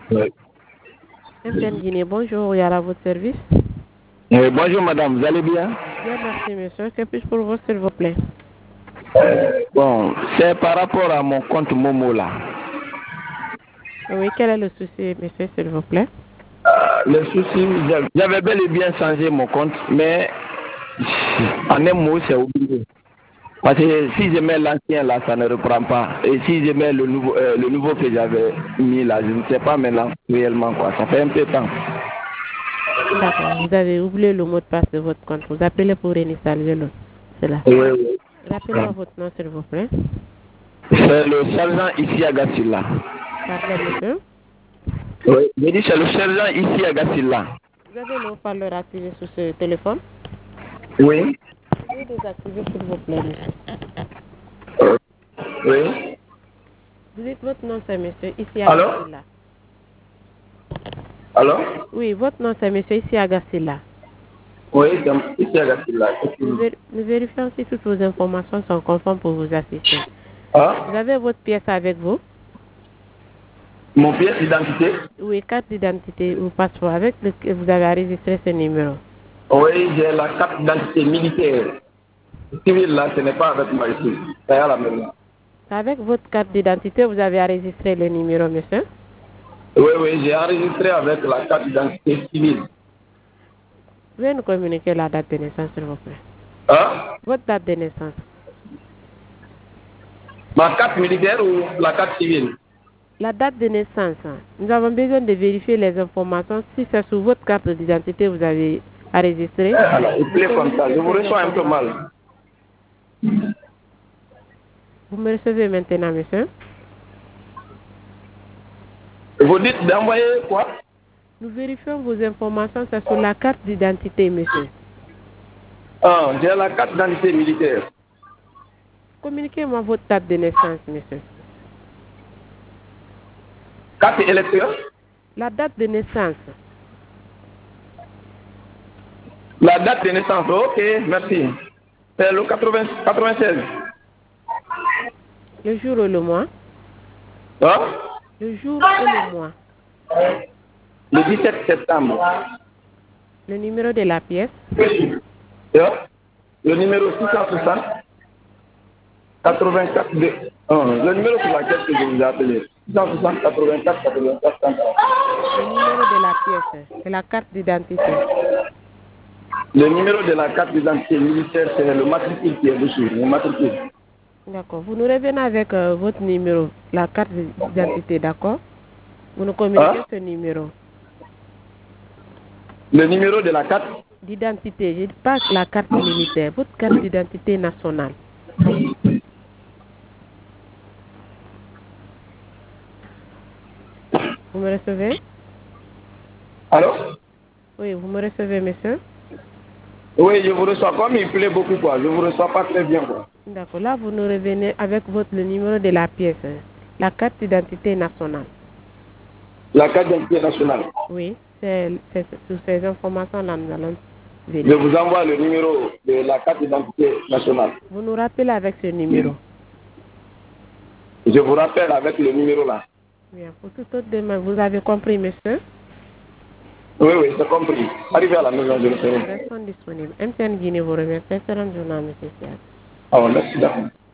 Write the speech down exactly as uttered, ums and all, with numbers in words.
Oui. M T N Guinée, bonjour, il y a à votre service. Oui, bonjour madame, vous allez bien? Bien, merci monsieur. Que puis-je pour vous, s'il vous plaît? Bon, c'est par rapport à mon compte Momo là. Oui, quel est le souci, monsieur, s'il vous plaît? Euh, le souci, j'avais bel et bien changé mon compte, mais en un mot, c'est oublié. Parce que si je mets l'ancien là, ça ne reprend pas. Et si je mets le nouveau, euh, le nouveau que j'avais mis là, je ne sais pas maintenant réellement quoi. Ça fait un peu de temps. D'accord, vous avez oublié le mot de passe de votre compte. Vous appelez pour réinstaller le, cela. Oui, oui. Rappelez-moi votre nom, s'il vous plaît. C'est le sergent ici à Gassila. Pardon, monsieur. Oui, je dis c'est le sergent ici à Gassila. Vous avez le haut-parleur activé sur ce téléphone? Oui. Veuillez désactiver, s'il vous plaît, monsieur. Oui. Vous dites votre nom, c'est monsieur, ici à Allô? Gassila. Allô? Oui, votre nom, c'est monsieur, ici à Gassila. Oui, donc, ici à Gassila. Nous, vér nous vérifions si toutes vos informations sont conformes pour vous assister. Vous Ah? avez votre pièce avec vous? Mon pièce d'identité? Oui, carte d'identité ou passeport avec lequel vous avez enregistré ce numéro. Oui, j'ai la carte d'identité militaire. Civile là, ce n'est pas avec moi ici. C'est à la maison. Avec votre carte d'identité, vous avez enregistré le numéro, monsieur? Oui, oui, j'ai enregistré avec la carte d'identité civile. Veuillez nous communiquer la date de naissance, s'il vous plaît. Hein? Votre date de naissance. Ma carte militaire ou la carte civile? La date de naissance. Nous avons besoin de vérifier les informations. Si c'est sur votre carte d'identité, vous avez enregistré. Alors, il Vous plaît comme ça. Je communiquez vous ces reçois un peu informations. mal. Vous me recevez maintenant, monsieur? Vous dites d'envoyer quoi? Nous vérifions vos informations, c'est sur la carte d'identité, monsieur. Ah, j'ai la carte d'identité militaire. Communiquez-moi votre date de naissance, monsieur. Carte électeur? La date de naissance. La date de naissance, ok, merci. C'est le quatre-vingts quatre-vingt-seize. Le jour et le mois. Hein? Le jour et le mois. Le dix-sept septembre. Le numéro de la pièce. Hein? Le numéro six cent soixante quatre-vingt-quatre deux. Ah, le numéro sur laquelle que je vous ai appelé. six cent soixante quatre-vingt-quatre quatre-vingt-quatre trente-trois. Le numéro de la pièce. C'est la carte d'identité. Le numéro de la carte d'identité militaire, c'est le matricule qui est dessus. Le matricule. D'accord. Vous nous revenez avec euh, votre numéro, la carte d'identité, d'accord? Vous nous communiquez Hein? ce numéro. Le numéro de la carte? D'identité, je dis pas la carte militaire, votre carte d'identité nationale. Vous me recevez? Allô? Oui, vous me recevez, monsieur? Oui, je vous reçois comme il plaît beaucoup, quoi. Je vous reçois pas très bien, quoi. D'accord. Là, vous nous revenez avec votre, le numéro de la pièce, hein. La carte d'identité nationale. La carte d'identité nationale. Oui, c'est sur ces informations-là, nous allons Je vérifier. vous envoie le numéro de la carte d'identité nationale. Vous nous rappelez avec ce numéro. Je vous rappelle avec le numéro là. Bien, pour tout autre demain, vous avez compris, monsieur? Oui, oui, c'est compris. Arrivez à la maison, je le ferai. Restons disponibles. M T N Guinée vous remercie. Excellente journée, monsieur Siad. Ah, merci d'accord.